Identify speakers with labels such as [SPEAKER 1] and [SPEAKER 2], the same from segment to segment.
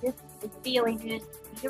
[SPEAKER 1] This is VOA News.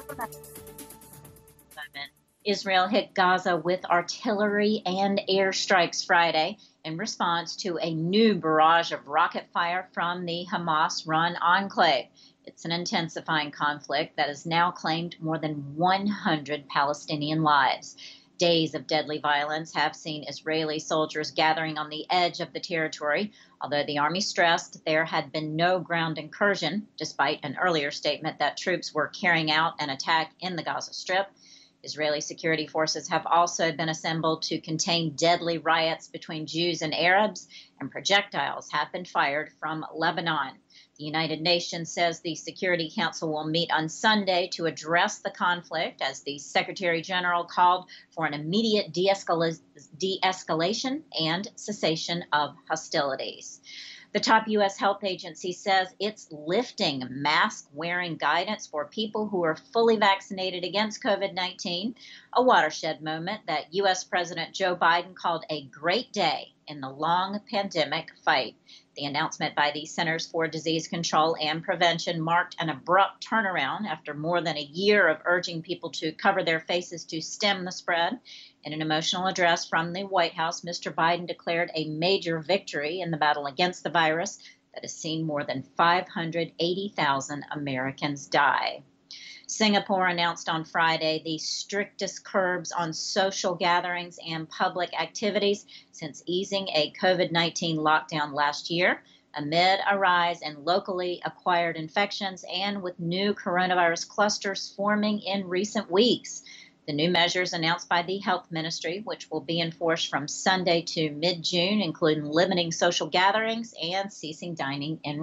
[SPEAKER 1] Israel hit Gaza with artillery and airstrikes Friday in response to a new barrage of rocket fire from the Hamas-run enclave. It's an intensifying conflict that has now claimed more than 100 Palestinian lives. Days of deadly violence have seen Israeli soldiers gathering on the edge of the territory, although the army stressed there had been no ground incursion, despite an earlier statement that troops were carrying out an attack in the Gaza Strip. Israeli security forces have also been assembled to contain deadly riots between Jews and Arabs, and projectiles have been fired from Lebanon. The United Nations says the Security Council will meet on Sunday to address the conflict as the Secretary General called for an immediate de-escalation and cessation of hostilities. The top U.S. health agency says it's lifting mask-wearing guidance for people who are fully vaccinated against COVID-19, a watershed moment that U.S. President Joe Biden called a great day in the long pandemic fight. The announcement by the Centers for Disease Control and Prevention marked an abrupt turnaround after more than a year of urging people to cover their faces to stem the spread. In an emotional address from the White House, Mr. Biden declared a major victory in the battle against the virus that has seen more than 580,000 Americans die. Singapore announced on Friday the strictest curbs on social gatherings and public activities since easing a COVID-19 lockdown last year, amid a rise in locally acquired infections and with new coronavirus clusters forming in recent weeks. The new measures announced by the Health Ministry, which will be enforced from Sunday to mid-June, include limiting social gatherings and ceasing dining in